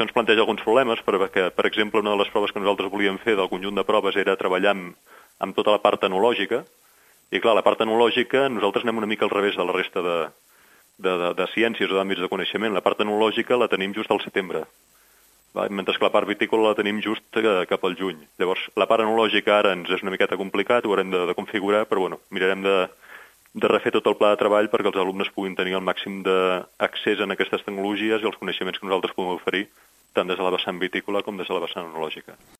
Això ens planteja alguns problemes, perquè, per exemple, una de les proves que nosaltres volíem fer del conjunt de proves era treballar amb tota la part enològica, i clar, la part enològica nosaltres anem una mica al revés de la resta de ciències o d'àmbits de coneixement. La part enològica la tenim just al setembre, mentre que la part vitícola la tenim just cap al juny. Llavors, la part enològica ara ens és una miqueta complicat, ho haurem de configurar, però bueno, mirarem de refer tot el pla de treball perquè els alumnes puguin tenir el màxim d'accés a aquestes tecnologies i els coneixements que nosaltres podem oferir, tant des de la vessant vitícola com des de la vessant enològica.